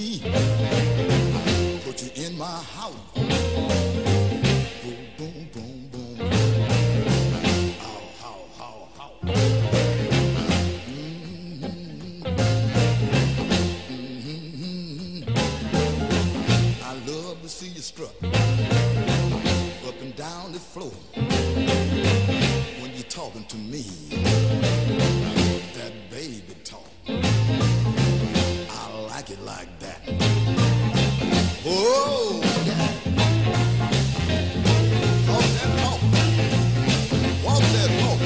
me, put you in my house. Boom, boom, boom, boom. How, how, how, how. I love to see you strut up and down the floor when you're talking to me. That baby talk, I like it like that. Oh, yeah. Talk that talk, walk that walk.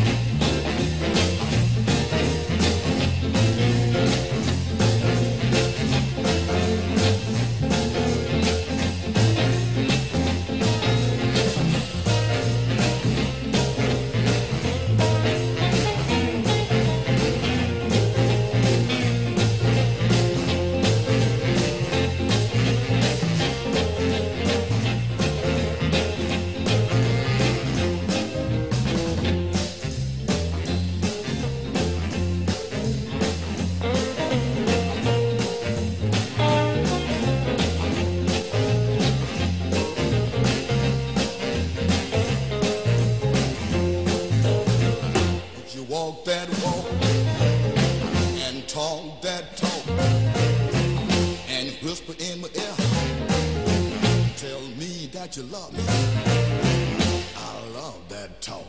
Walk that walk and talk that talk and whisper in my ear, tell me that you love me. I love that talk.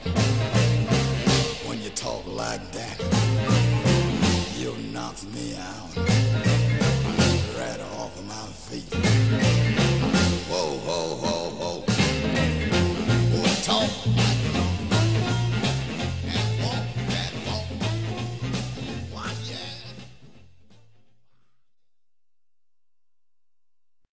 When you talk like that, you knock me out.